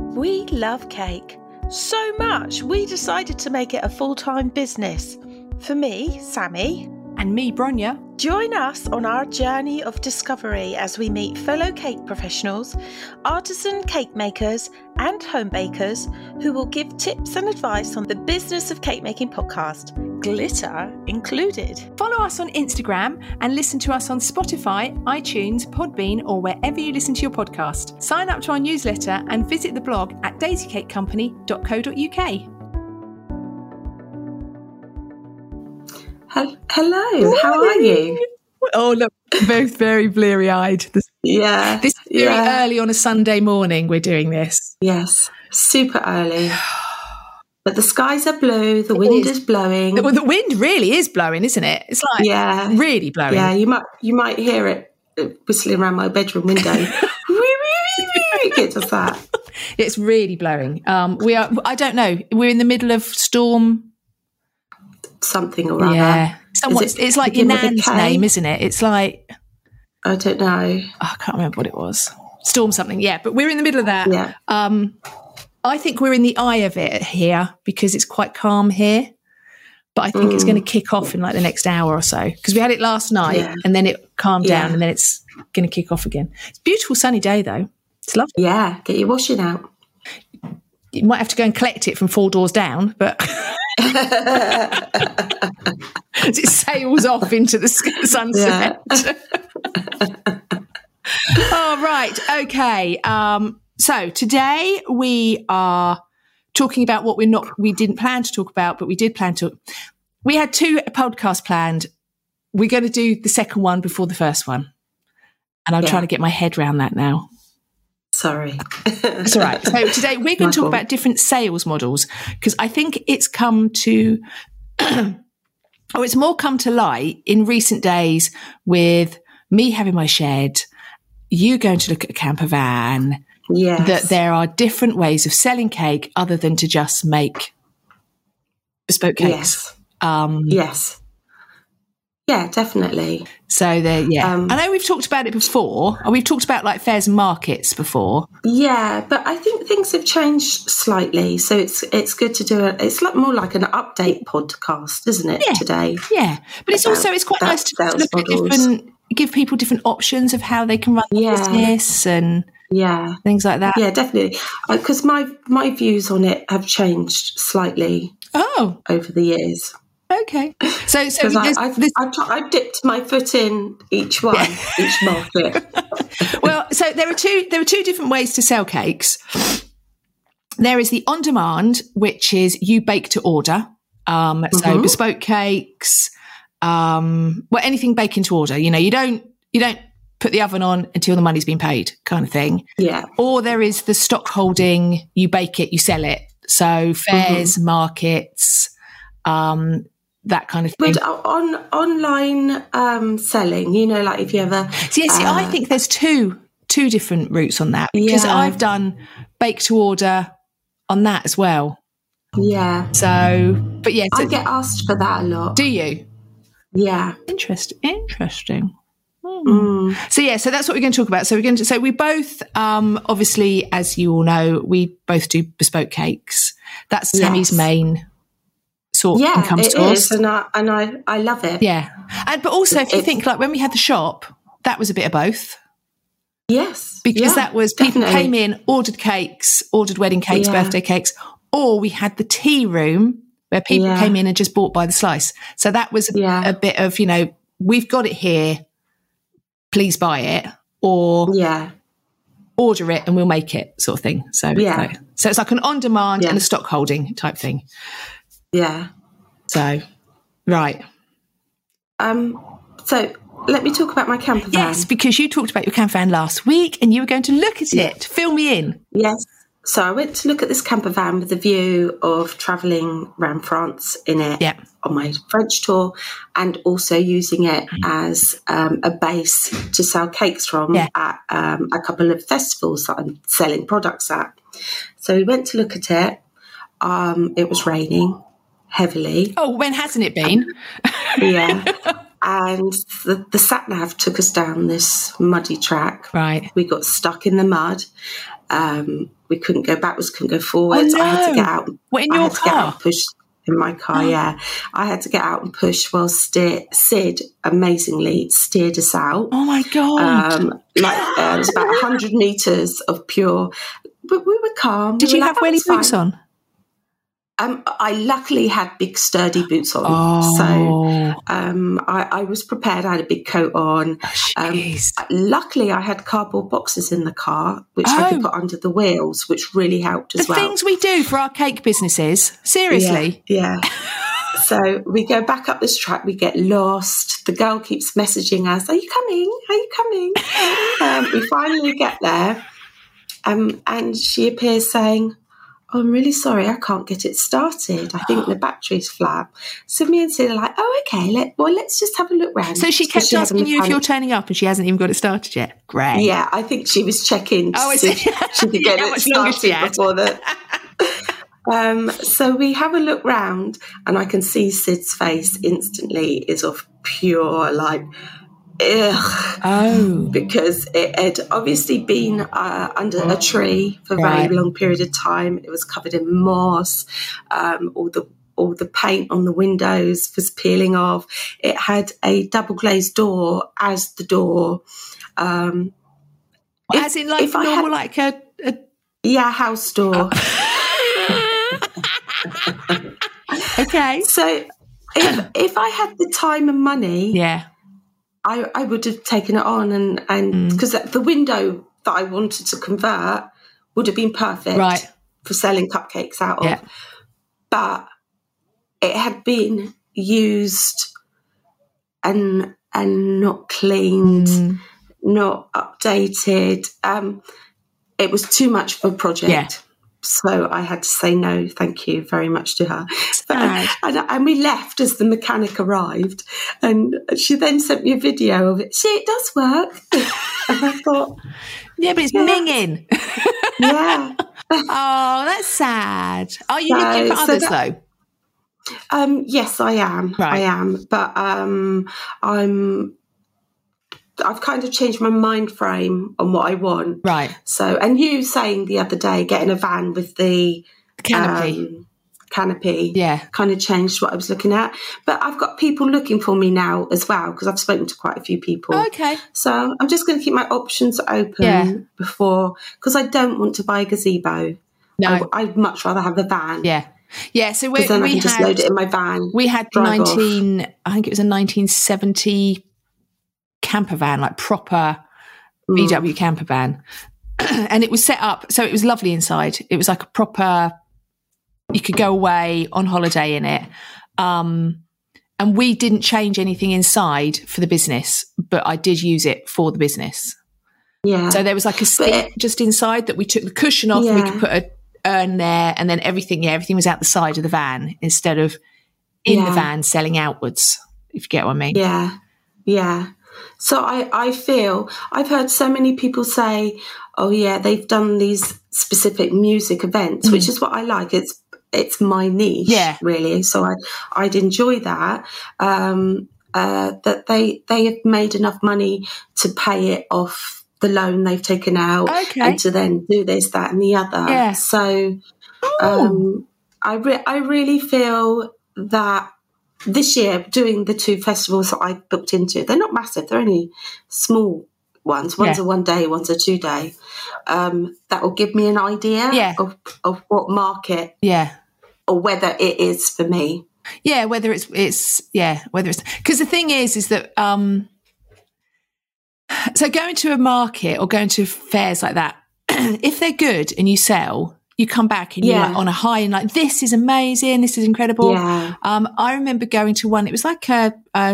We love cake so much we decided to make it a full-time business. For me, Sammy. And me, Bronya. Join us on our journey of discovery as we meet fellow cake professionals, artisan cake makers and home bakers who will give tips and advice on the Business of Cake Making podcast, glitter included. Follow us on Instagram and listen to us on Spotify, iTunes, Podbean, or wherever you listen to your podcast. Sign up to our newsletter and visit the blog at daisycakecompany.co.uk. Hello, how are you? Oh, look, both very bleary-eyed. This is very early on a Sunday morning we're doing this. Yes, super early. But the skies are blue, the wind is blowing. Well, the wind really is blowing, isn't it? It's like really blowing. Yeah, you might hear it whistling around my bedroom window. It gets us that. It's really blowing. I don't know, we're in the middle of storm something or other. Yeah. It's like your nan's name, isn't it? It's like... I don't know. I can't remember what it was. Storm something, yeah. But we're in the middle of that. Yeah. I think we're in the eye of it here because it's quite calm here. But I think it's going to kick off in like the next hour or so. Because we had it last night and then it calmed down and then it's going to kick off again. It's a beautiful sunny day though. It's lovely. Yeah, get your washing out. You might have to go and collect it from 4 doors down, but... As it sails off into the sunset. Oh, right. Okay. So today we are talking about what we didn't plan to talk about, but we did plan to. We had 2 podcasts planned. We're going to do the second one before the first one. And I'm trying to get my head around that now. Sorry. That's all right. So today we're going to talk about different sales models because I think it's come to, it's more come to light in recent days with me having my shed, you going to look at a camper van, that there are different ways of selling cake other than to just make bespoke cakes. Yes. Yeah, definitely. So I know we've talked about it before. We've talked about like fairs and markets before. Yeah, but I think things have changed slightly. So it's good to do it. It's like more like an update podcast, isn't it? Today. Yeah, but it's quite nice to look at give people different options of how they can run the business and things like that. Yeah, definitely. Because my views on it have changed slightly. Over the years. Okay, so I've dipped my foot in each market. Well, so there are two different ways to sell cakes. There is the on demand, which is you bake to order. So bespoke cakes, anything baking to order. You know, you don't put the oven on until the money's been paid, kind of thing. Yeah. Or there is the stock holding. You bake it, you sell it. So fairs, markets. That kind of thing. But on online selling, you know, like if you ever... I think there's two different routes on that because I've done bake to order on that as well. Yeah. So, but yeah. So, I get asked for that a lot. Do you? Yeah. Interesting. So that's what we're going to talk about. So we both, obviously, as you all know, we both do bespoke cakes. That's Sammy's main income source. And I love it. Yeah. But also if you think like when we had the shop, that was a bit of both. Yes. Because that was people came in, ordered cakes, ordered wedding cakes, birthday cakes, or we had the tea room where people came in and just bought by the slice. So that was a bit of, you know, we've got it here, please buy it, or order it and we'll make it sort of thing. So it's like an on demand and a stock holding type thing. Yeah. So, right. So let me talk about my camper van. Yes, because you talked about your camper van last week and you were going to look at it. Fill me in. Yes. So I went to look at this camper van with a view of travelling around France in it on my French tour and also using it as a base to sell cakes from at a couple of festivals that I'm selling products at. So we went to look at it. It was raining heavily. Oh, when hasn't it been? And the sat-nav took us down this muddy track. Right. We got stuck in the mud. We couldn't go backwards, couldn't go forwards. Oh, no. I had to get out. What, in your car? Push in my car, yeah. I had to get out and push while Sid amazingly steered us out. Oh, my God. It was about 100 metres of pure... But we were calm. Did you have welly boots on? I luckily had big sturdy boots on, so I was prepared. I had a big coat on. Luckily, I had cardboard boxes in the car, which I could put under the wheels, which really helped as well. The things we do for our cake businesses, seriously. Yeah. So we go back up this track, we get lost. The girl keeps messaging us, "Are you coming? Are you coming?" We finally get there, and she appears saying, "Oh, I'm really sorry, I can't get it started. I think the battery's flat." So me and Sid are like, "Oh, okay, let's just have a look round." So she kept asking you if you're turning up and she hasn't even got it started yet? Great. Yeah, I think she was checking to see if she could get it started before the... So we have a look round and I can see Sid's face instantly is of pure, like... Ugh. Oh, because it had obviously been under a tree for a very long period of time. It was covered in moss. All the paint on the windows was peeling off. It had a double glazed door as the door. As in, like normal, like a house door. Okay. So if I had the time and money, I would have taken it on and because the window that I wanted to convert would have been perfect for selling cupcakes out of. But it had been used and not cleaned, not updated. It was too much of a project. Yeah. So I had to say no, thank you very much to her. And we left as the mechanic arrived. And she then sent me a video of it. See, it does work. And I thought... Yeah, but it's minging. Yeah. Oh, that's sad. Are you looking for others, though? Yes, I am. Right. I am. But I've kind of changed my mind frame on what I want. Right. So, and you saying the other day, getting a van with the canopy, kind of changed what I was looking at. But I've got people looking for me now as well, because I've spoken to quite a few people. Okay. So I'm just going to keep my options open before, because I don't want to buy a gazebo. No. I'd much rather have a van. Yeah. Yeah, so we can just load it in my van. We had I think it was a 1970 camper van, like proper VW camper van. And it was set up, so it was lovely inside. It was like a proper, you could go away on holiday in it. And we didn't change anything inside for the business, but I did use it for the business. Yeah. So there was like a seat just inside that we took the cushion off and we could put a urn there, and then everything was out the side of the van instead of in the van selling outwards, if you get what I mean. Yeah. Yeah. So I feel, I've heard so many people say, oh yeah, they've done these specific music events, which is what I like. It's my niche, really. So I'd enjoy that. That they have made enough money to pay it off the loan they've taken out, and to then do this, that, and the other. Yeah. So I really feel that this year, doing the two festivals that I booked into, they're not massive, they're only small ones. One's a 1 day, one's a 2 day. That will give me an idea of what market or whether it is for me. Yeah, whether it's because the thing is that so going to a market or going to fairs like that, if they're good and you sell, you come back and you're like on a high and like, this is amazing, this is incredible. Yeah. I remember going to one, it was like I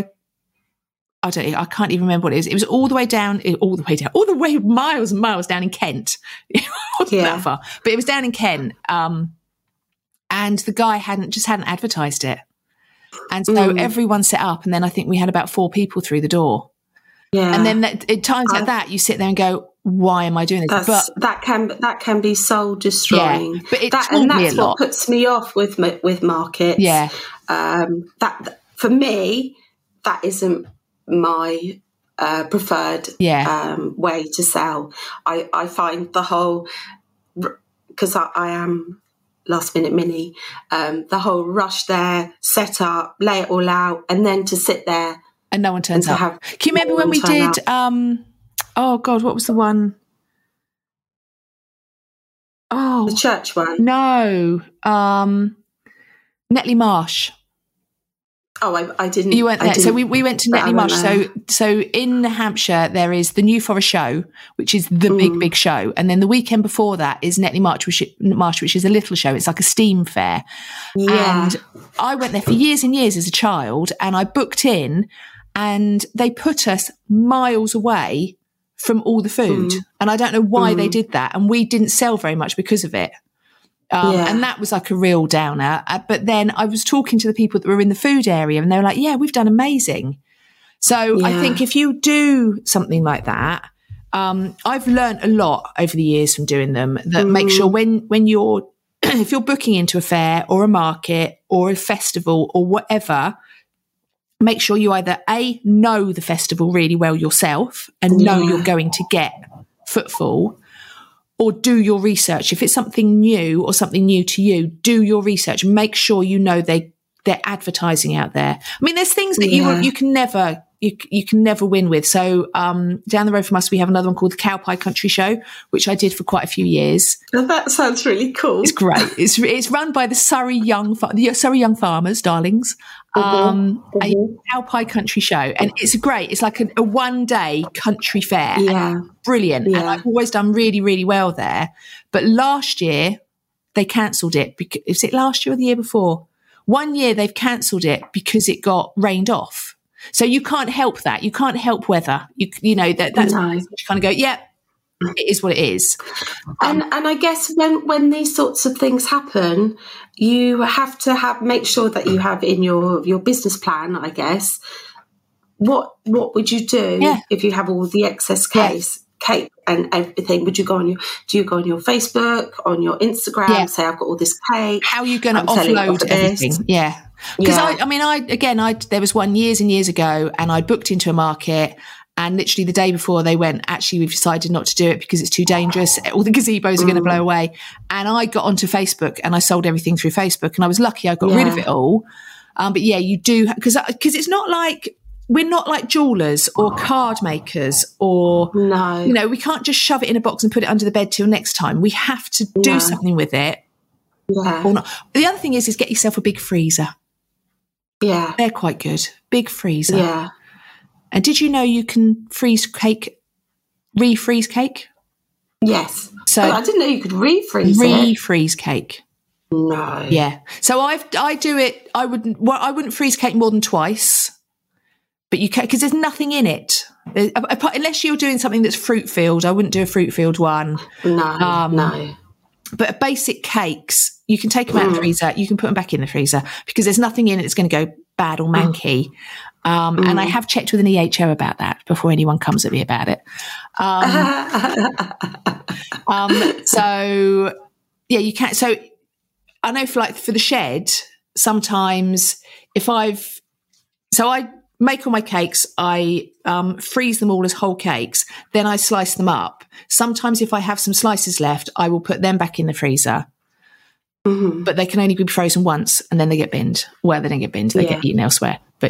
can't even remember what it is. It was all the way miles and miles down in Kent. It wasn't that far, but it was down in Kent. And the guy hadn't advertised it. And so everyone set up, and then I think we had about 4 people through the door. Yeah. And then at times like that, you sit there and go, why am I doing this? But that can be soul destroying. Yeah, but that's what puts me off with markets. Yeah. That for me, that isn't my preferred way to sell. I find the whole, because I am last minute mini, the whole rush there, set up, lay it all out, and then to sit there and no one turns up. Can you remember when we did oh God, what was the one? Oh, the church one? No. Netley Marsh. Oh, I didn't. You weren't there. So we went to Netley Marsh. So in Hampshire, there is the New Forest Show, which is the big show. And then the weekend before that is Netley Marsh, which is a little show. It's like a steam fair. Yeah. And I went there for years and years as a child, and I booked in, and they put us miles away from all the food. And I don't know why they did that. And we didn't sell very much because of it. And that was like a real downer. But then I was talking to the people that were in the food area, and they were like, yeah, we've done amazing. So I think if you do something like that, I've learned a lot over the years from doing them, that make sure when you're, if you're booking into a fair or a market or a festival or whatever, make sure you either know the festival really well yourself and know you're going to get footfall, or do your research. If it's something new or something new to you, do your research. Make sure you know they're advertising out there. I mean, there's things that you can never win with. So down the road from us, we have another one called the Cowpie Country Show, which I did for quite a few years. Oh, that sounds really cool. It's great. It's run by the Surrey Young Farmers, darlings. A Cowpie Country Show, and it's great. It's like a one-day country fair. Yeah, brilliant. Yeah. And I've always done really, really well there. But last year they cancelled it. Is it last year or the year before? One year they've cancelled it because it got rained off. So you can't help that. You can't help weather. You know that's you kind of go, yeah, it is what it is. And I guess when these sorts of things happen, you have to make sure that you have in your business plan, I guess, what would you do if you have all the excess cake and everything? Do you go on your Facebook, on your Instagram, say I've got all this cake? How are you going to offload everything? Yeah. Because there was one years and years ago, and I booked into a market, and literally the day before they went, actually, we've decided not to do it because it's too dangerous. All the gazebos are going to blow away. And I got onto Facebook and I sold everything through Facebook, and I was lucky I got rid of it all. But you do, because it's not like, we're not like jewellers or card makers or, we can't just shove it in a box and put it under the bed till next time. We have to do something with it. Yeah. Or not. The other thing is get yourself a big freezer. Yeah. They're quite good. Big freezer. Yeah. And did you know you can refreeze cake? Yes. So I didn't know you could refreeze cake. No. Yeah. So I do it. I wouldn't freeze cake more than twice, but you can, because there's nothing in it. Unless you're doing something that's fruit filled, I wouldn't do a fruit filled one. No. But basic cakes, you can take them out of the freezer. You can put them back in the freezer because there's nothing in it that's going to go bad or manky. And I have checked with an EHO about that before anyone comes at me about it. So you can. So I know for the shed, sometimes I make all my cakes, I freeze them all as whole cakes, then I slice them up. Sometimes if I have some slices left, I will put them back in the freezer. Mm-hmm. But they can only be frozen once, and then they get binned. Well, they don't get binned; they get eaten elsewhere. But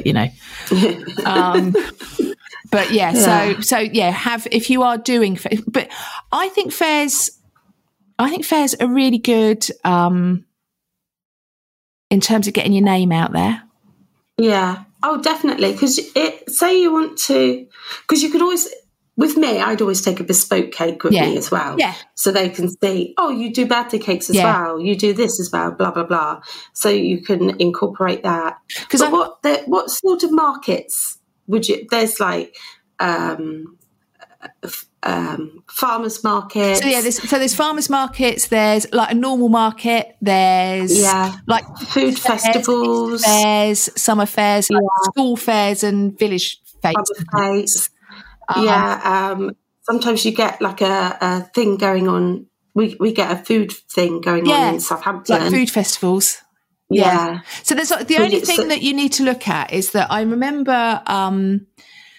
so if you are doing, but I think fairs are really good in terms of getting your name out there. Yeah. Oh, definitely. Because say you want to, because you could always. With me, I'd always take a bespoke cake with me as well. Yeah. So they can see, oh, you do birthday cakes as well. You do this as well, blah, blah, blah. So you can incorporate that. Because what sort of markets would you, there's like farmers markets. So there's farmers markets, there's like a normal market, there's like food festivals. Fairs, summer fairs, like school fairs and village fairs. Sometimes you get like a thing going on. We get a food thing going on in Southampton, like food festivals. Yeah. So there's the only thing that you need to look at is that I remember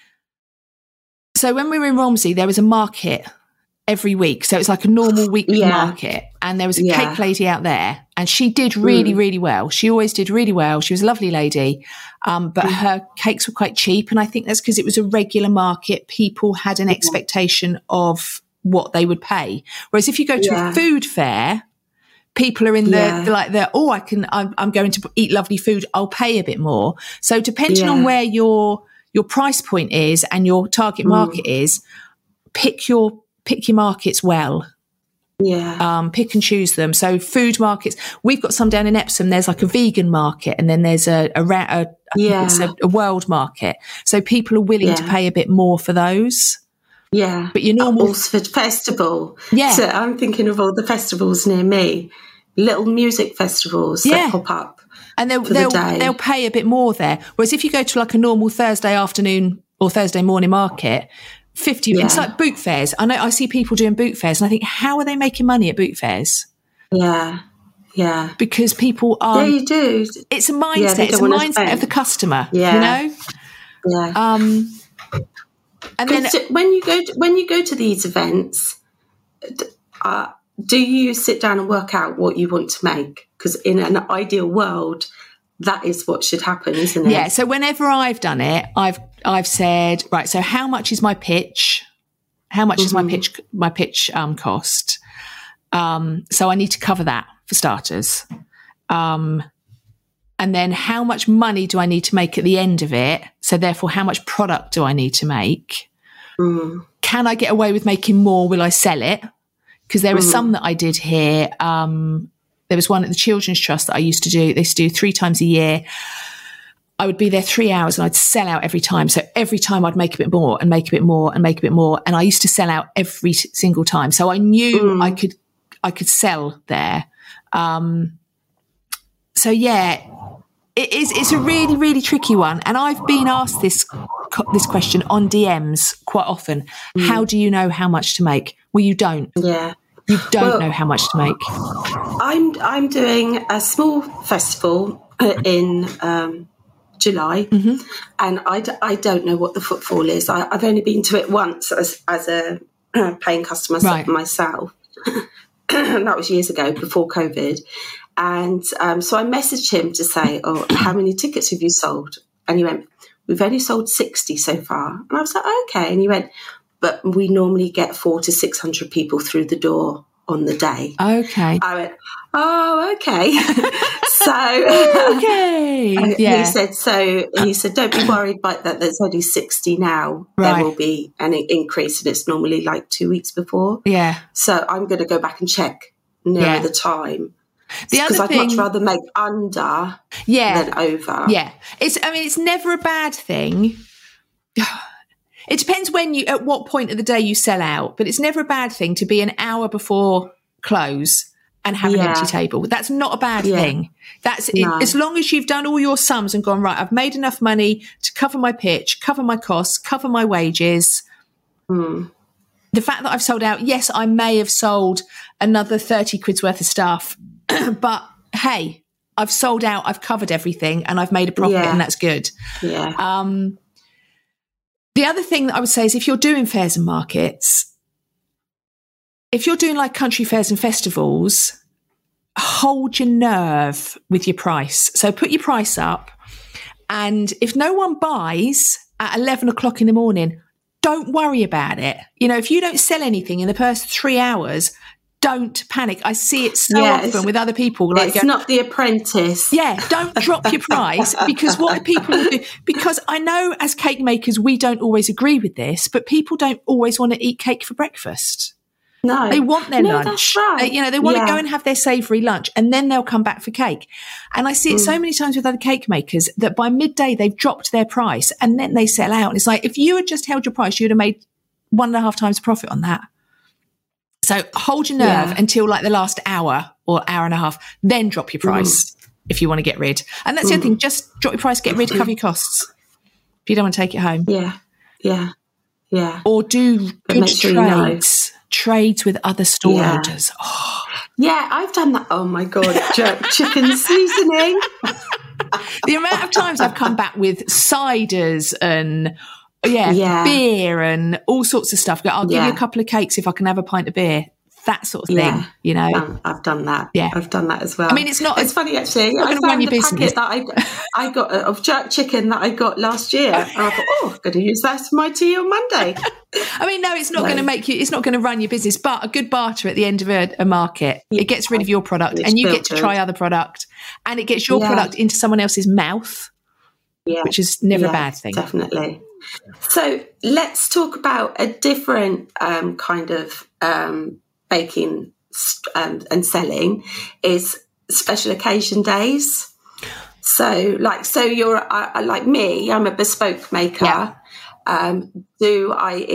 So when we were in Romsey, there was a market every week. So it's like a normal weekly market. And there was a cake lady out there, and she did really, really well. She always did really well. She was a lovely lady. But her cakes were quite cheap. And I think that's because it was a regular market. People had an expectation of what they would pay. Whereas if you go to a food fair, people are in I'm going to eat lovely food. I'll pay a bit more. So depending on where your price point is and your target market is, pick your markets well. Yeah. Pick and choose them. So food markets, we've got some down in Epsom. There's like a vegan market, and then there's a world market. So people are willing to pay a bit more for those. Yeah. But your normal Alresford Festival. Yeah. So I'm thinking of all the festivals near me, little music festivals that pop up. And they'll pay a bit more there. Whereas if you go to like a normal Thursday afternoon or Thursday morning market, it's like boot fairs. I know I see people doing boot fairs, and I think, how are they making money at boot fairs? Yeah. Yeah. Because people are. Yeah, you do. It's a mindset. It's a mindset of the customer. Yeah. You know? Yeah. And then when you go to these events, do you sit down and work out what you want to make? Because in an ideal world, that is what should happen, isn't it? Yeah. So whenever I've done it, I've said, right, so how much is my pitch? How much is my pitch cost? So I need to cover that for starters. And then how much money do I need to make at the end of it? So therefore, how much product do I need to make? Can I get away with making more? Will I sell it? Because there are some that I did here. There was one at the Children's Trust that I used to do. They used to do 3 times a year. I would be there 3 hours and I'd sell out every time. So every time I'd make a bit more and make a bit more and make a bit more. And I used to sell out every single time. So I knew I could sell there. So yeah, it's a really, really tricky one. And I've been asked this question on DMs quite often. How do you know how much to make? Well, you don't. Yeah. You don't know how much to make. I'm doing a small festival in July, and I don't know what the footfall is. I've only been to it once as a paying customer myself. That was years ago, before COVID. And so I messaged him to say, how many tickets have you sold? And he went, we've only sold 60 so far. And I was like, okay. And he went, but we normally get 400 to 600 people through the door on the day. Okay. I went, oh, okay. So okay. He said, don't be worried about that. There's only 60 now. Right. There will be an increase, and it's normally like 2 weeks before. Yeah. So I'm going to go back and check nearer the time. The other thing, I'd much rather make under than over. Yeah. It's never a bad thing. It depends at what point of the day you sell out, but it's never a bad thing to be an hour before close and have an empty table. That's not a bad thing. That's as long as you've done all your sums and gone, right, I've made enough money to cover my pitch, cover my costs, cover my wages. The fact that I've sold out, yes, I may have sold another 30 quid's worth of stuff, but hey, I've sold out, I've covered everything, and I've made a profit, and that's good. Yeah. The other thing that I would say is, if you're doing fairs and markets, if you're doing like country fairs and festivals, hold your nerve with your price. So put your price up, and if no one buys at 11 o'clock in the morning, don't worry about it. You know, if you don't sell anything in the first 3 hours, don't panic. I see it so often with other people. Like, it's not The Apprentice. Yeah, don't drop your price, because what people will do, because I know as cake makers, we don't always agree with this, but people don't always want to eat cake for breakfast. No. They want their lunch. That's right. They want to go and have their savoury lunch, and then they'll come back for cake. And I see it so many times with other cake makers that by midday they've dropped their price and then they sell out. And it's like, if you had just held your price, you'd have made 1.5 times profit on that. So hold your nerve until like the last hour or hour and a half, then drop your price if you want to get rid. And that's the other thing, just drop your price, get rid, cover your costs if you don't want to take it home. Yeah. Or do good trades. Trades with other storeholders. Oh. Yeah, I've done that. Oh my God, jerk chicken seasoning. The amount of times I've come back with ciders and beer and all sorts of stuff. I'll give you a couple of cakes if I can have a pint of beer. That sort of thing, you know. I've done that. Yeah, I've done that as well. I mean, it's funny actually. I found the packet that I got of jerk chicken that I got last year, and I thought, I'm going to use that for my tea on Monday. I mean, no, it's not going to make you. It's not going to run your business, but a good barter at the end of a market, it gets rid of your product, and you get to try other product, and it gets your product into someone else's mouth, which is never a bad thing. Definitely. So let's talk about a different kind of baking and selling is special occasion days. So you're like me, I'm a bespoke maker. Do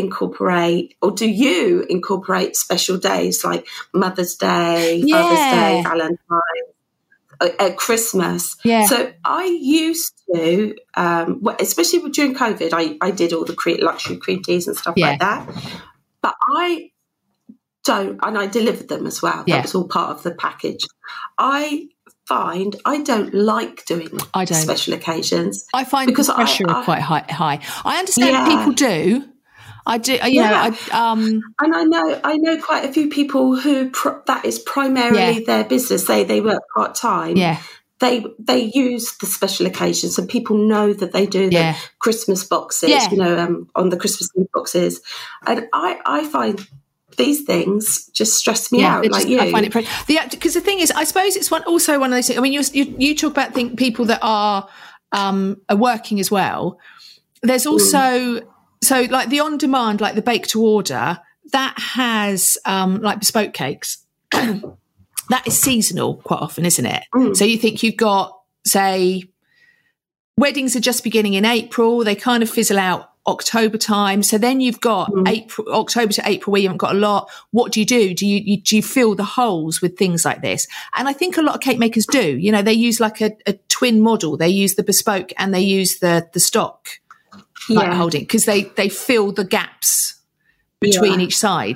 you incorporate special days like Mother's Day, Father's Day, Valentine's, Christmas? So I used to, especially during COVID, I did all the luxury cream teas and stuff like that. But I don't, and I delivered them as well. That was all part of the package. I find I don't like doing special occasions. I find because the pressure is quite high. I understand people do. I do. And I know quite a few people who that is primarily their business. They work part time. They use the special occasions, and people know that they do the Christmas boxes. On the Christmas boxes, and I find these things just stress me out. Like I find it because the thing is, I suppose it's also one of those things. I mean, you talk about people that are working as well. There's also so like the on demand, like the bake to order, that has like bespoke cakes. That is seasonal quite often, isn't it? So you think you've got, say, weddings are just beginning in April. They kind of fizzle out October time. So then you've got October to April where you haven't got a lot. What do? Do you fill the holes with things like this? And I think a lot of cake makers do. You know, they use like a twin model. They use the bespoke and they use the stock holding, because they fill the gaps between each side.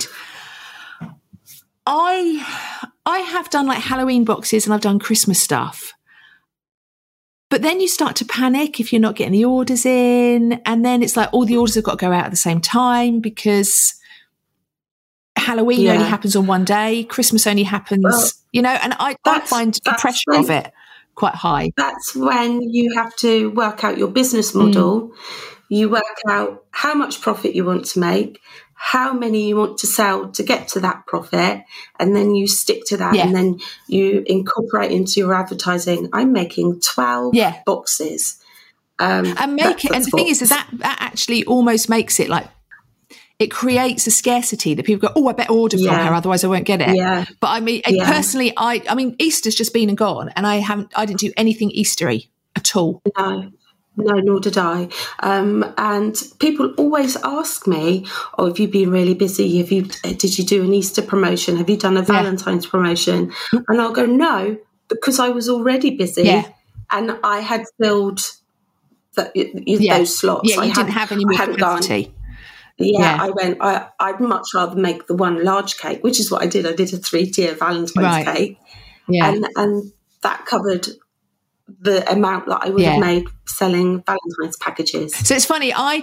I have done like Halloween boxes and I've done Christmas stuff. But then you start to panic if you're not getting the orders in. And then it's like all the orders have got to go out at the same time because Halloween only happens on one day. Christmas only happens, and I find the pressure of it quite high. That's when you have to work out your business model. You work out how much profit you want to make, how many you want to sell to get to that profit, and then you stick to that, and then you incorporate into your advertising. I'm making 12 boxes. And the thing is that actually almost makes it like, it creates a scarcity that people go, I better order from her, otherwise I won't get it. But I mean, personally, I mean, Easter's just been and gone, and I didn't do anything Eastery at all. No, nor did I. And people always ask me, have you been really busy? Did you do an Easter promotion? Have you done a Valentine's promotion? And I'll go, no, because I was already busy and I had filled those slots. Yeah, you didn't have any more capacity. I went, I'd much rather make the one large cake, which is what I did. I did a 3-tier Valentine's cake. And that covered the amount that I would have made selling Valentine's packages. So it's funny, I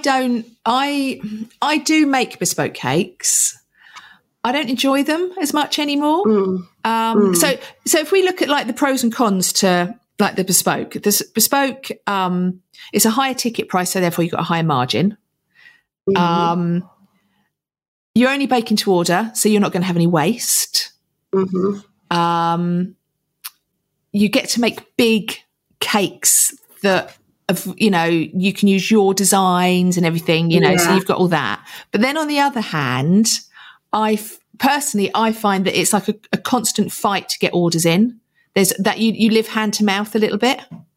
do make bespoke cakes. I don't enjoy them as much anymore. So if we look at like the pros and cons to like the bespoke is a higher ticket price, so therefore you've got a higher margin. You're only baking to order, so you're not going to have any waste. You get to make big cakes that you can use your designs and everything, so you've got all that. But then on the other hand, I find that it's like a constant fight to get orders in. There's that you live hand to mouth a little bit.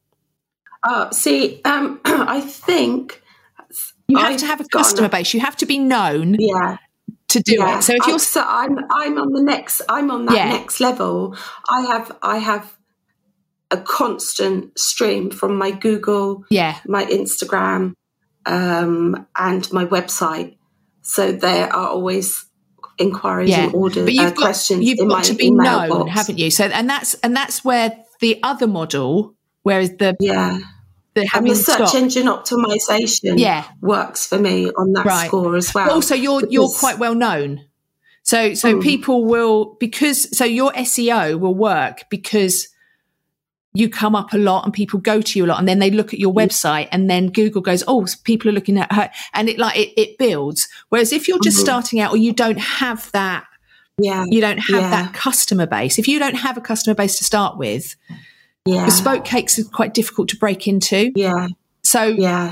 I think you have to have a customer base. You have to be known to do it. So if I'm on the next, I'm on that next level. I have a constant stream from my Google, my Instagram, and my website. So there are always inquiries and orders, but questions. You've got to be known, box. Haven't you? So and that's where the other model, whereas the And the search engine optimization works for me on that score as well. But also, you're quite well known. So people will, so your SEO will work because you come up a lot and people go to you a lot, and then they look at your website, and then Google goes, oh, people are looking at her, and it builds. Whereas if you're just starting out, or you don't have that, you don't have that customer base. If you don't have a customer base to start with, bespoke cakes is quite difficult to break into. So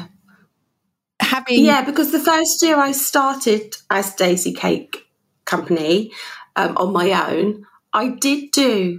because the first year I started as Daisy Cake Company on my own, I did do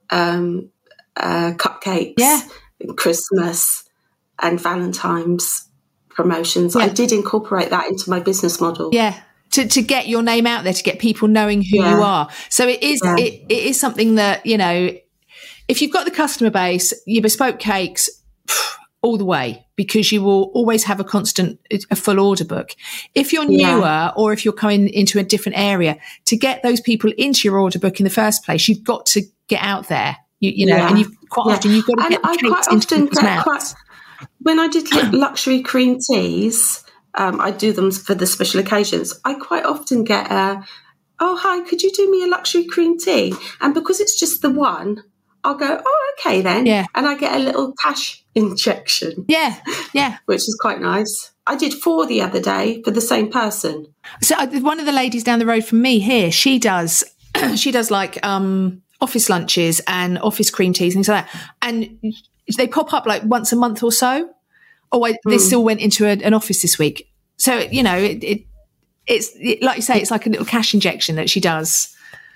cupcakes, Christmas and Valentine's promotions. I did incorporate that into my business model. To get your name out there, to get people knowing who you are. So it is it is something that, you know, if you've got the customer base, your bespoke cakes all the way, because you will always have a full order book. If you're newer or if you're coming into a different area, to get those people into your order book in the first place, you've got to get out there. You know, and you've quite often you've got to get the cakes into people's mouths. When I did luxury cream teas, I do them for the special occasions. I quite often get oh, hi, could you do me a luxury cream tea? And because it's just the one, I'll go, oh, okay then. And I get a little cash injection. Which is quite nice. I did 4 the other day for the same person. So one of the ladies down the road from me here, she does like office lunches and office cream teas and things like that. And they pop up like once a month or so. They still went into an office this week. So, you know, it's like you say, it's like a little cash injection that she does.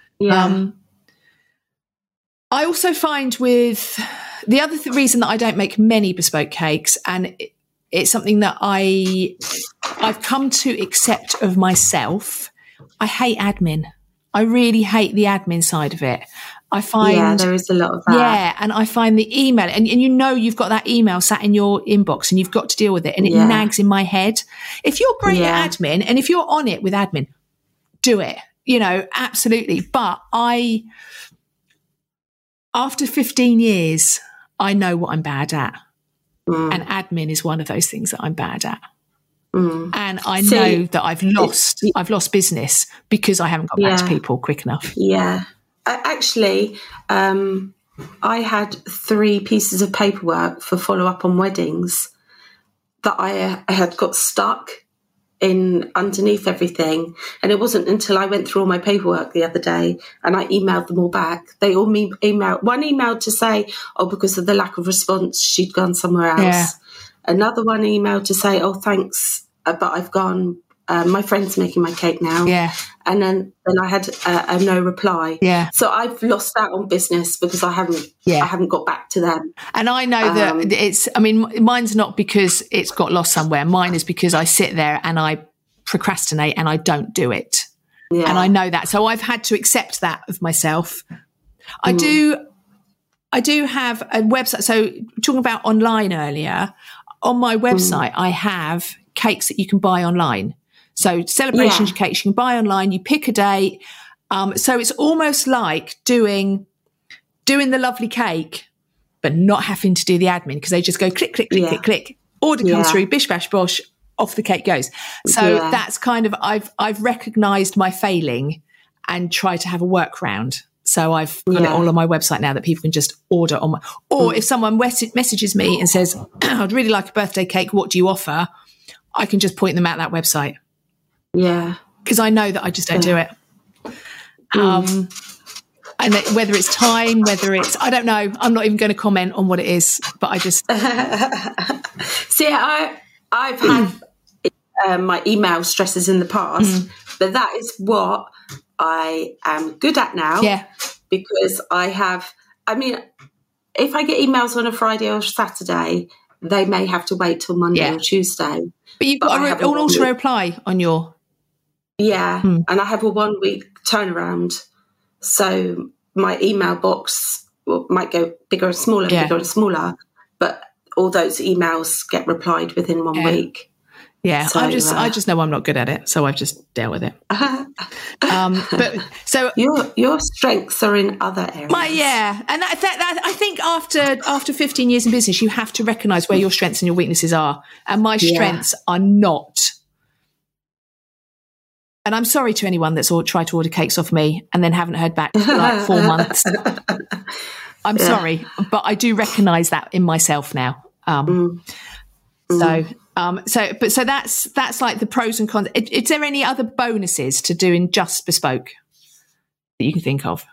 I also find with the other reason that I don't make many bespoke cakes, and it's something that I've come to accept of myself, I hate admin. I really hate the admin side of it. I find there is a lot of that. Yeah, and I find the email, and you know you've got that email sat in your inbox and you've got to deal with it, and it nags in my head. If you're great at admin, and if you're on it with admin, do it. You know, absolutely. But after 15 years, I know what I'm bad at. And admin is one of those things that I'm bad at. And I know that I've lost business because I haven't got back to people quick enough. Actually, I had 3 pieces of paperwork for follow-up on weddings that I had got stuck in underneath everything. And it wasn't until I went through all my paperwork the other day and I emailed them all back. They all one emailed to say, oh, because of the lack of response, she'd gone somewhere else. Another one emailed to say, oh, thanks, but I've gone. My friend's making my cake now. And then I had a no reply. So I've lost out on business because I haven't got back to them. And I know that mine's not because it's got lost somewhere. Mine is because I sit there and I procrastinate and I don't do it. And I know that. So I've had to accept that of myself. I do have a website. So talking about online earlier, on my website, I have cakes that you can buy online. So celebrations cakes you can buy online. You pick a date. So it's almost like doing the lovely cake, but not having to do the admin, because they just go click, click, click, click, click. Order comes through, bish, bash, bosh, off the cake goes. So that's kind of, I've recognised my failing and try to have a workaround. So I've got it all on my website now that people can just order on my, or if someone messages me and says, I'd really like a birthday cake, what do you offer? I can just point them at that website. Because I know that I just don't do it. And whether it's time, whether it's, I don't know, I'm not even going to comment on what it is, but I just. See, I've had my email stresses in the past, but that is what I am good at now. Because if I get emails on a Friday or Saturday, they may have to wait till Monday or Tuesday. But you've got an auto reply on your. And I have a 1 week turnaround. So my email box might go bigger and smaller, but all those emails get replied within 1 week. Yeah, so, I just know I'm not good at it, so I've just dealt with it. But so your strengths are in other areas. And that I think after 15 years in business, you have to recognise where your strengths and your weaknesses are. And my strengths are not. And I'm sorry to anyone that's tried to order cakes off me and then haven't heard back for like 4 months. I'm sorry, but I do recognise that in myself now. So that's like the pros and cons. Is there any other bonuses to doing just bespoke that you can think of?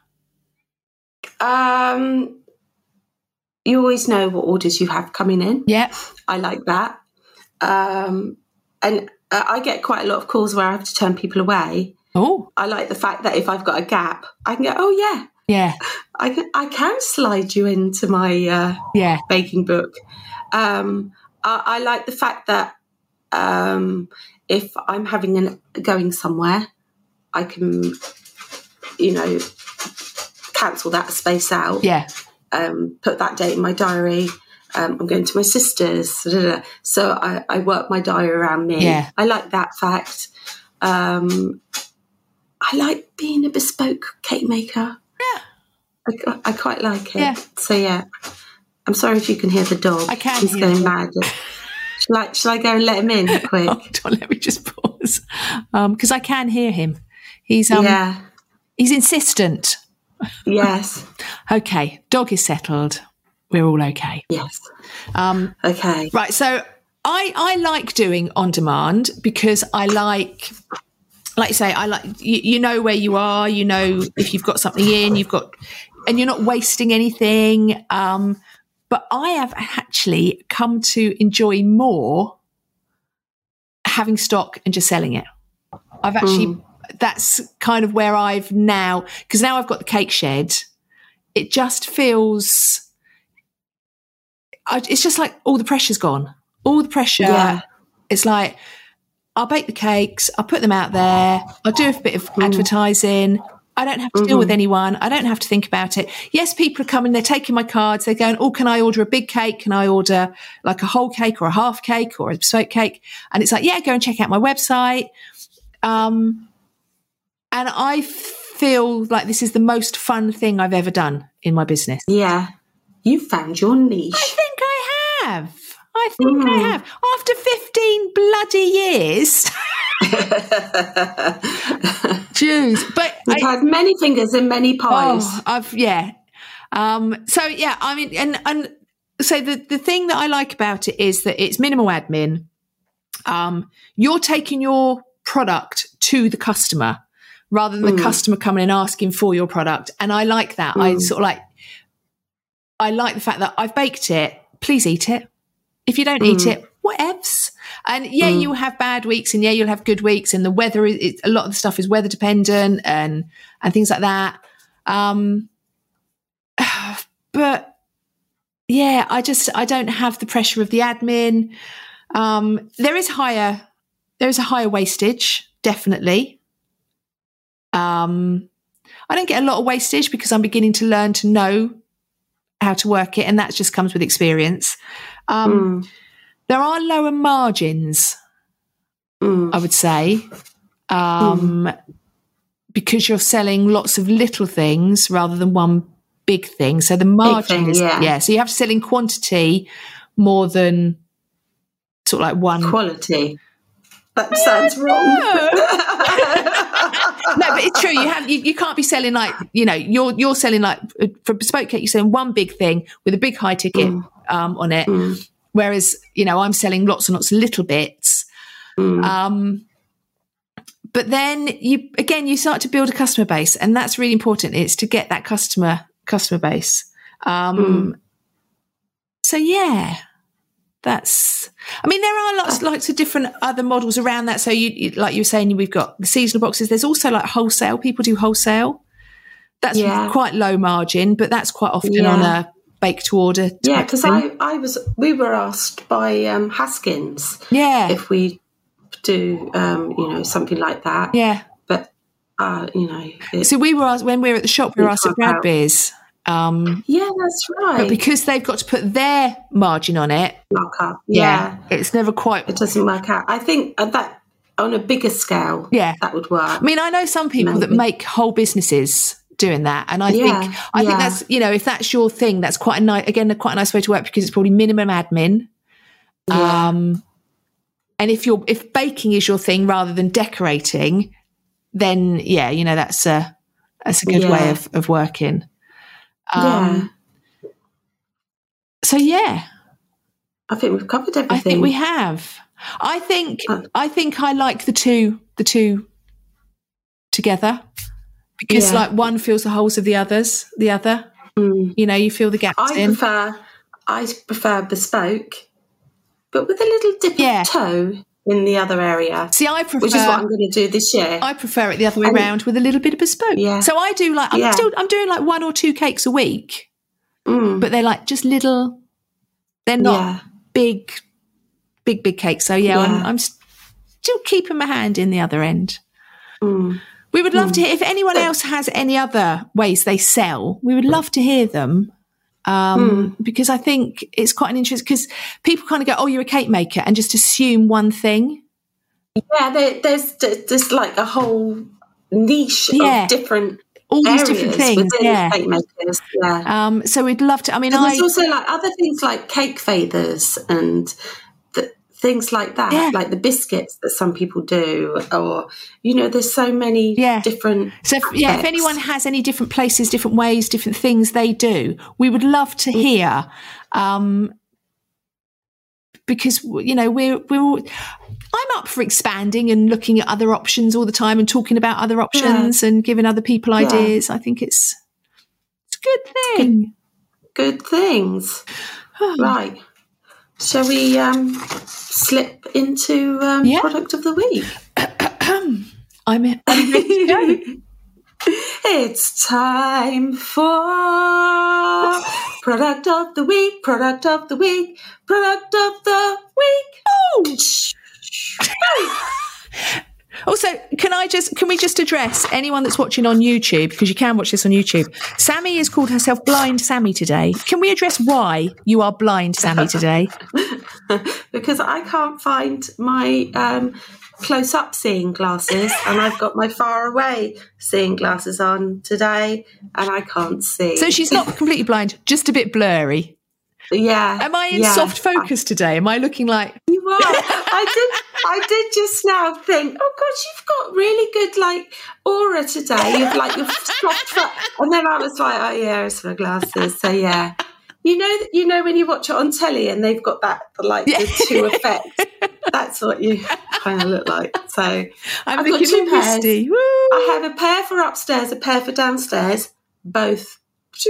You always know what orders you have coming in. Yeah, I like that. And I get quite a lot of calls where I have to turn people away. Oh, I like the fact that if I've got a gap, I can go, oh yeah, I can slide you into my baking book. I like the fact that if I'm going somewhere, I can, cancel that space out. Yeah. Put that date in my diary. I'm going to my sister's. So I work my diary around me. Yeah. I like that fact. I like being a bespoke cake maker. Yeah. I quite like it. Yeah. So, yeah. I'm sorry if you can hear the dog. I can. He's going mad. Shall I go and let him in quick? Hold on, let me just pause. Because I can hear him. He's insistent. Yes. Okay. Dog is settled. We're all okay. Yes. Okay. Right. So I like doing on demand because I like you say, I like, you know where you are, you know, if you've got something in, and you're not wasting anything. But I have actually come to enjoy more having stock and just selling it. I've actually, that's kind of where I've now, because now I've got the cake shed. It just feels, it's just like all the pressure's gone. All the pressure. Yeah. It's like, I'll bake the cakes, I'll put them out there, I'll do a bit of advertising. I don't have to deal with anyone. I don't have to think about it. Yes, people are coming, they're taking my cards, they're going, oh, can I order a big cake? Can I order like a whole cake or a half cake or a bespoke cake? And it's like, yeah, go and check out my website. And I feel like this is the most fun thing I've ever done in my business. Yeah. You found your niche. I think I have. I have. After 15 bloody years. Jeez. But I've had many fingers in many pies. So yeah, I mean, and so the thing that I like about it is that it's minimal admin. You're taking your product to the customer rather than the customer coming and asking for your product. And I like that. I like the fact that I've baked it. Please eat it. If you don't eat it, whatevs. And you'll have bad weeks and you'll have good weeks. And the weather is a lot of the stuff is weather dependent and things like that. But yeah, I don't have the pressure of the admin. There is a higher wastage, definitely. I don't get a lot of wastage because I'm beginning to learn to know how to work it, and that just comes with experience. There are lower margins, I would say, because you're selling lots of little things rather than one big thing. So the margin is, so you have to sell in quantity more than sort of like one. Quality. That sounds wrong. No, but it's true. You can't be selling like, you're selling like, for bespoke cake, you're selling one big thing with a big high ticket on it. Whereas, I'm selling lots and lots of little bits. But then you start to build a customer base, and that's really important. It's to get that customer base. So yeah, there are lots of different other models around that. So you like you were saying, we've got the seasonal boxes. There's also like wholesale. People do wholesale. That's quite low margin, but that's quite often on a bake to order. Yeah, because we were asked by Haskins if we do something like that. Yeah. But so we were asked when we were at the shop, we were asked at Bradby's Yeah, that's right. But because they've got to put their margin on it, markup. Yeah, it's never quite. It doesn't work out. I think that on a bigger scale, that would work. I mean, I know some people that make whole businesses doing that, and I think that's, you know, if that's your thing, that's quite a nice way to work, because it's probably minimum admin. Yeah. And if baking is your thing rather than decorating, then you know, that's a good way of working. So I think we've covered everything. I think we have. I think I like the two together, because like one fills the holes of the other. You know, you fill the gaps in. I prefer bespoke, but with a little dip of toe in the other area. See, I prefer, which is what I'm going to do this year. I prefer it the other way around, with a little bit of bespoke. Yeah. So I do like, I'm doing like 1 or 2 cakes a week, but they're like just little. They're not big cakes. So I'm still keeping my hand in the other end. We would love to hear if anyone else has any other ways they sell. We would love to hear them. Because I think it's quite an interest, because people kind of go, oh, you're a cake maker, and just assume one thing. Yeah, there's like a whole niche of different all these different things, cake makers. Yeah. So we'd love to. I mean, there's also like other things like cake feathers and things like that, like the biscuits that some people do, or, you know, there's so many different. So if anyone has any different places, different ways, different things they do, we would love to hear, because, you know, I'm up for expanding and looking at other options all the time, and talking about other options and giving other people ideas. I think it's a good thing. Good things. Right. Shall we slip into product of the week? I'm ready to go. It's time for product of the week, product of the week, product of the week. Also, can we just address anyone that's watching on YouTube, because you can watch this on YouTube. Sammy has called herself Blind Sammy today. Can we address why you are Blind Sammy today? Because I can't find my close-up seeing glasses, and I've got my far away seeing glasses on today, and I can't see. So she's not completely blind, just a bit blurry. Yeah. Am I in soft focus today? Am I looking like... You are. I did just now think, oh gosh, you've got really good like aura today. You've like your soft, and then I was like, oh yeah, it's my glasses. So yeah, you know when you watch it on telly and they've got that like the two effects. That's what you kind of look like. So I've got 2 pairs. I have a pair for upstairs, a pair for downstairs, both.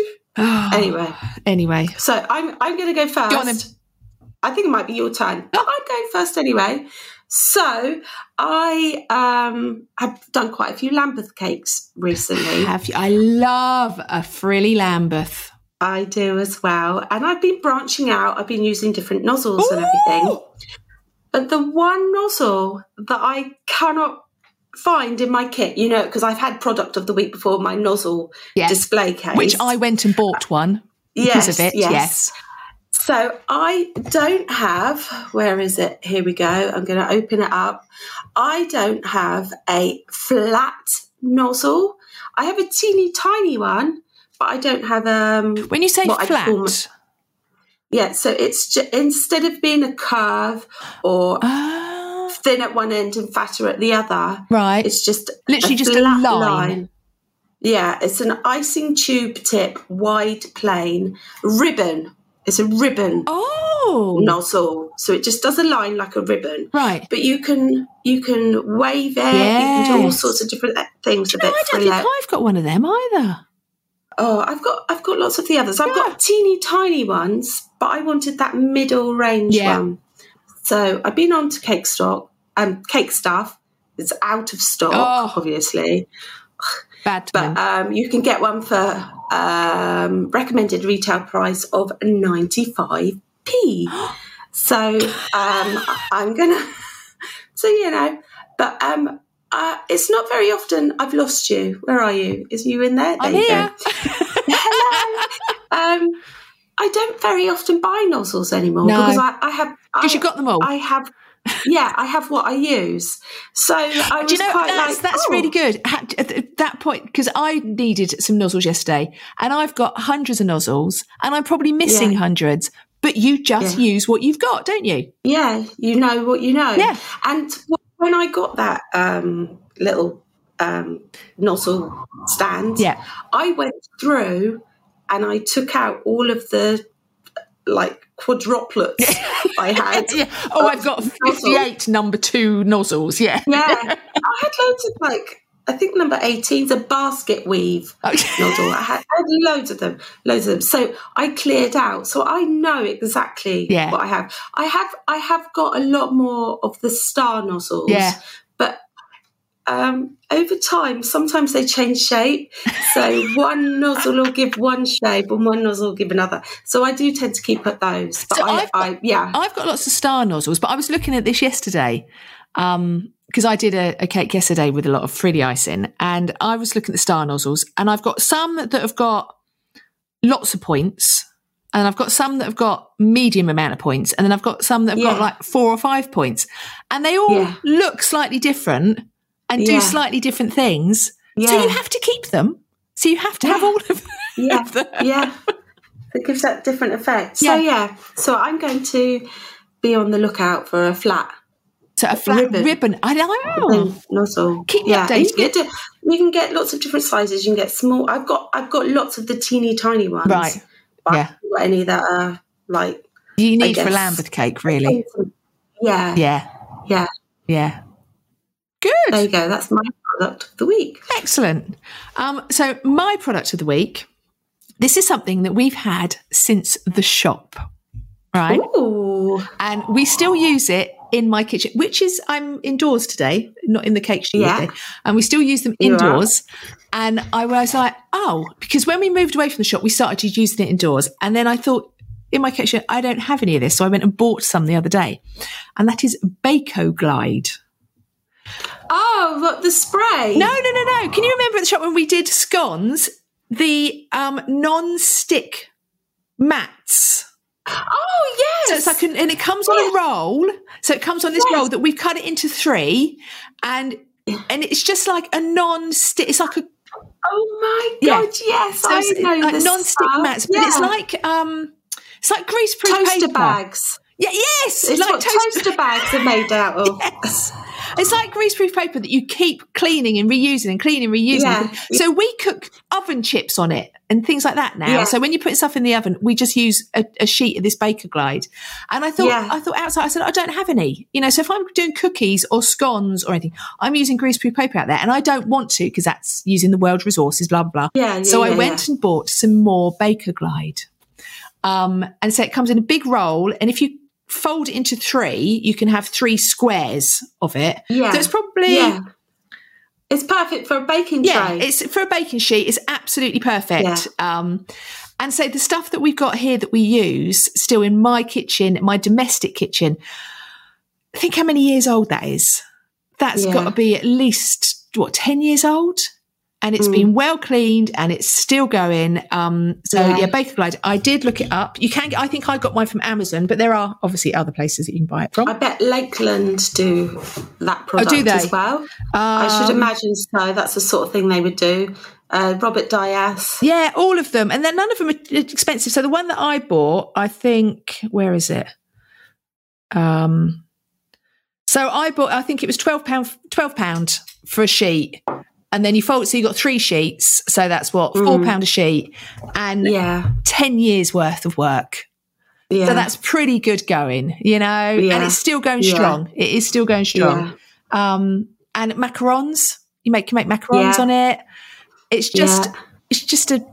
Anyway. So I'm going to go first. Go on then. I think it might be your turn, but I'm going first anyway. So I have done quite a few Lambeth cakes recently. Have you? I love a frilly Lambeth. I do as well. And I've been branching out. I've been using different nozzles and everything. But the one nozzle that I cannot find in my kit, you know, because I've had product of the week before, my nozzle display case. Which I went and bought one because of it. Yes. So I don't have, where is it? Here we go. I'm going to open it up. I don't have a flat nozzle. I have a teeny tiny one, but I don't have when you say flat, so it's instead of being a curve or thin at one end and fatter at the other, right? It's just literally just a line. Yeah, it's an icing tube tip, wide plain ribbon. It's a ribbon nozzle, so it just does a line like a ribbon, right? But you can wave it. Yes. You can do all sorts of different things with it. I don't think I've got one of them either. Oh, I've got lots of the others. I've got teeny tiny ones, but I wanted that middle range one. So I've been on to Cake Stuff. It's out of stock, obviously. Bad time. But you can get one for recommended retail price of 95p. So I'm gonna. So you know, but it's not very often I've lost you. Where are you? Is you in there? I'm here. Hello. I don't very often buy nozzles anymore because I have. Because you got them all. I have. Yeah, I have what I use. So I was that's really good at that point, because I needed some nozzles yesterday, and I've got hundreds of nozzles, and I'm probably missing hundreds. But you just use what you've got, don't you? Yeah, you know what you know. Yeah. And when I got that little nozzle stand, I went through and I took out all of the quadruplets I had. Oh, I've got 58 number 2 nozzles. Yeah. I had loads of I think number 18 is a basket weave nozzle. I had loads of them. So I cleared out. So I know exactly what I have. I have got a lot more of the star nozzles. Yeah. But over time, sometimes they change shape. So one nozzle will give one shape and one nozzle will give another. So I do tend to keep at those. But so I've got lots of star nozzles, but I was looking at this yesterday because I did a cake yesterday with a lot of frilly icing, and I was looking at the star nozzles, and I've got some that have got lots of points, and I've got some that have got medium amount of points, and then I've got some that have got 4 or 5 points, and they all look slightly different and do slightly different things. Yeah. So you have to keep them. So you have to have all of them. Yeah. It gives that different effect. So so I'm going to be on the lookout for a flat. So a flat ribbon. I know. Nozzle. Keep me updated. You can get lots of different sizes. You can get small. I've got lots of the teeny tiny ones. Right. But I haven't got any that are you need for Lambeth cake, really. Yeah. Good. There you go. That's my product of the week. Excellent. So my product of the week, this is something that we've had since the shop, right? Ooh. And we still use it in my kitchen, which is, I'm indoors today, not in the cake studio, and we still use them indoors. And I was like, because when we moved away from the shop, we started using it indoors. And then I thought, in my kitchen, I don't have any of this. So I went and bought some the other day. And that is Baco-Glide. Oh, what, the spray? No. Can you remember at the shop when we did scones, the non-stick mats? Oh, yes. So it's and it comes on a roll. So it comes on this roll that we've cut it into 3, and it's just like a non-stick. It's like a. Oh my God! Yes, so I know this non-stick mats, but it's like greaseproof toaster paper. Bags. Yeah, yes, it's like toaster bags are made out of. Yes. It's like greaseproof paper that you keep cleaning and reusing. Yeah. So we cook oven chips on it and things like that now. Yeah. So when you put stuff in the oven, we just use a sheet of this Baco-Glide. And I thought outside, I said, I don't have any. So if I'm doing cookies or scones or anything, I'm using greaseproof paper out there, and I don't want to because that's using the world resources, blah, blah, blah. So I went and bought some more Baco-Glide. And so it comes in a big roll, and if you fold it into 3, you can have 3 squares of it. Yeah. So it's probably... Yeah. It's perfect for a baking tray. Yeah, it's for a baking sheet. It's absolutely perfect. Yeah. And so the stuff that we've got here that we use still in my kitchen, my domestic kitchen, think how many years old that is. That's got to be at least, 10 years old? And it's been well cleaned and it's still going. Baco-Glide, I did look it up. You can. I think I got mine from Amazon, but there are obviously other places that you can buy it from. I bet Lakeland do that product as well. I should imagine so. That's the sort of thing they would do. Robert Dias. Yeah, all of them. And then none of them are expensive. So the one that I bought, I think, where is it? So I bought, I think it was £12 for a sheet. And then you fold it, so you got 3 sheets. So that's £4 a sheet, and 10 years worth of work. Yeah. So that's pretty good going, and it's still going strong. It is still going strong. Yeah. And macarons, you can make macarons on it. It's just a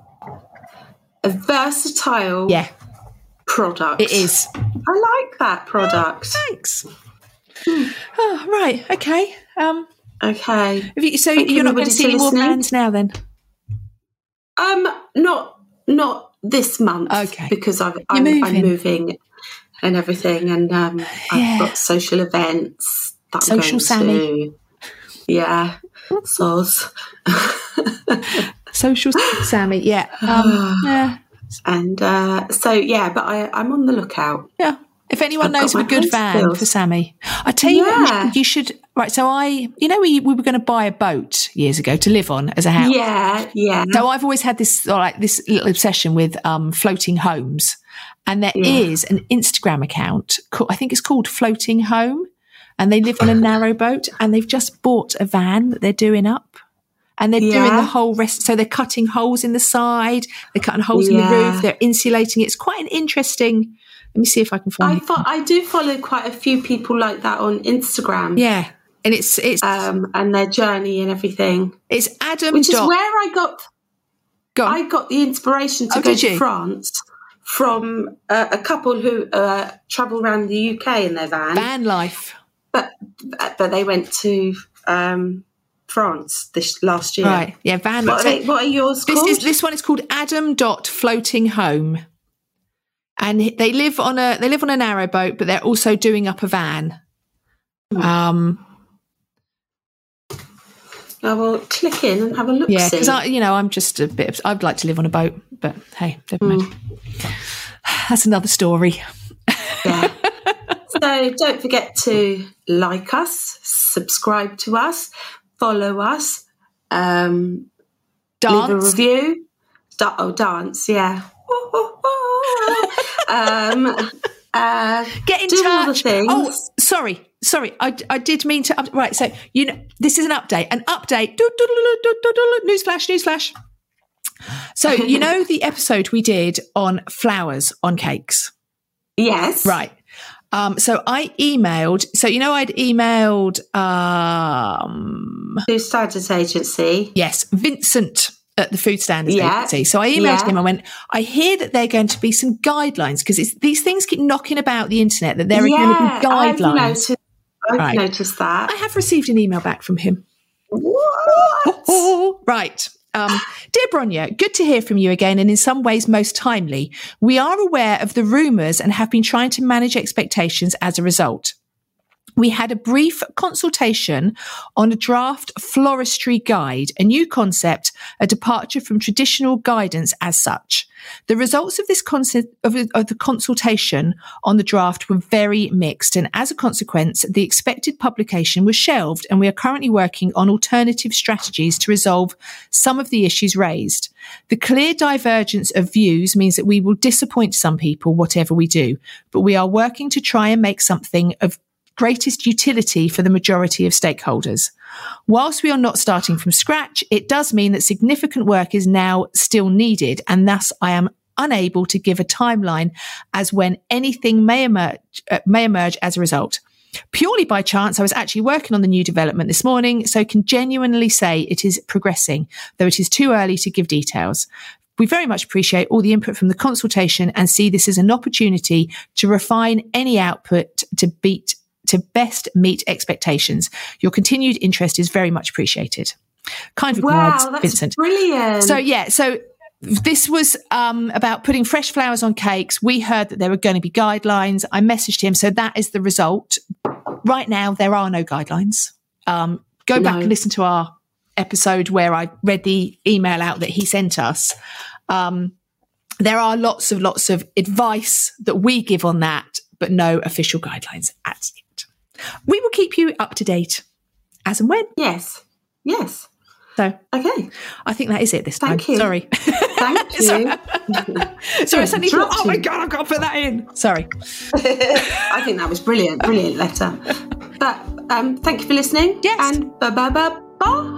versatile product. It is. I like that product. Oh, thanks. Oh, right. Okay. Okay. So you're not going to see any more brands now then? Not this month. Okay. Because I'm moving and everything, and I've got social events that Social I'm going to. Yeah. Soz. Social Sammy, yeah. And but I'm on the lookout. Yeah. If anyone knows of a good van for Sammy, I tell you what, you should. Right, so we were going to buy a boat years ago to live on as a house. Yeah. So I've always had this little obsession with floating homes, and there is an Instagram account. I think it's called Floating Home, and they live on a narrow boat, and they've just bought a van that they're doing up. And they're doing the whole rest. So they're cutting holes in the side. They're cutting holes in the roof. They're insulating it. It's quite an interesting. Let me see if I can find. I do follow quite a few people like that on Instagram. Yeah, and it's and their journey and everything. It's Adam. Which is where I got the inspiration to go to France from a couple who travel around the UK in their van life. But they went to. France this last year. Right, yeah, van. What are yours called? This one is called Adam.Floating Home, and they live on a narrow boat, but they're also doing up a van. I will click in and have a look. Yeah, because I'm just a bit. I'd like to live on a boat, but hey, never mind. That's another story. Yeah. So don't forget to like us, subscribe to us. Follow us, dance. Leave a review. Dance, yeah. Get in touch. All the things. Oh, sorry. I did mean to. Right, so this is an update. Newsflash. So the episode we did on flowers on cakes. Yes. Right. So I emailed. So I'd emailed. Food Standards Agency. Yes, Vincent at the Food Standards Agency. So I emailed him. I went, I hear that there are going to be some guidelines because these things keep knocking about the internet that there are going to be guidelines. I've noticed that. I have received an email back from him. What? Right. Dear Bronya, good to hear from you again, and in some ways most timely. We are aware of the rumours and have been trying to manage expectations as a result. We had a brief consultation on a draft floristry guide, a new concept, a departure from traditional guidance as such. The results of this concept of the consultation on the draft were very mixed, and as a consequence, the expected publication was shelved, and we are currently working on alternative strategies to resolve some of the issues raised. The clear divergence of views means that we will disappoint some people, whatever we do, but we are working to try and make something of greatest utility for the majority of stakeholders. Whilst we are not starting from scratch, it does mean that significant work is now still needed, and thus I am unable to give a timeline as when anything may emerge as a result. Purely by chance, I was actually working on the new development this morning, so can genuinely say it is progressing, though it is too early to give details. We very much appreciate all the input from the consultation and see this as an opportunity to refine any output to best meet expectations. Your continued interest is very much appreciated. Kind regards, that's Vincent. Brilliant. So this was about putting fresh flowers on cakes. We heard that there were going to be guidelines. I messaged him. So that is the result. Right now, there are no guidelines. Go back and listen to our episode where I read the email out that he sent us. There are lots of advice that we give on that, but no official guidelines at it. We will keep you up to date as and when. Yes. So, okay. I think that is it this time. Thank you. Sorry. Thank you. Sorry, I suddenly thought, oh my God, I've got to put that in. Sorry. I think that was brilliant letter. But thank you for listening. Yes. And bye.